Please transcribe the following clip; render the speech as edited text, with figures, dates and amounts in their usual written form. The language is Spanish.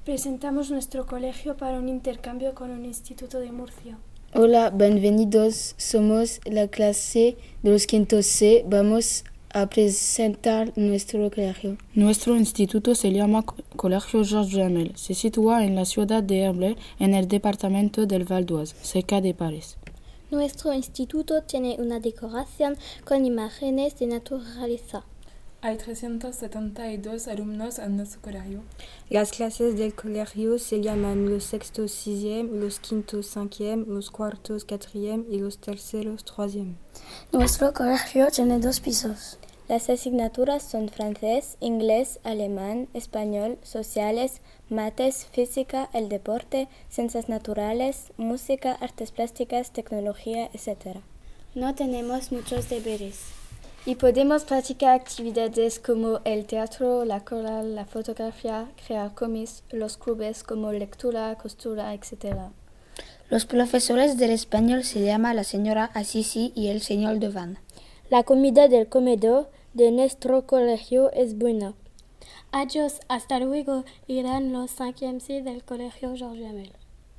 Presentamos nuestro colegio para un intercambio con un instituto de Murcia. Hola, bienvenidos. Somos la clase de los quintos C. Vamos a presentar nuestro colegio. Nuestro instituto se llama Colegio Georges Jamel. Se sitúa en la ciudad de Herblay, en el departamento del Val d'Oise, cerca de París. Nuestro instituto tiene una decoración con imágenes de naturaleza. Hay 372 alumnos en nuestro colegio. Las clases del colegio se llaman los sextos sixième, los quintos cinquième, los cuartos quatrième y los terceros troisième. Nuestro colegio tiene 2 pisos. Las asignaturas son francés, inglés, alemán, español, sociales, mates, física, el deporte, ciencias naturales, música, artes plásticas, tecnología, etc. No tenemos muchos deberes. Y podemos practicar actividades como el teatro, la coral, la fotografía, crear cómics, los clubes como lectura, costura, etc. Los profesores del español se llaman la señora Assisi y el señor Devan. La comida del comedor de nuestro colegio es buena. Adiós, hasta luego, irán los 5e C del colegio Georges Jamel.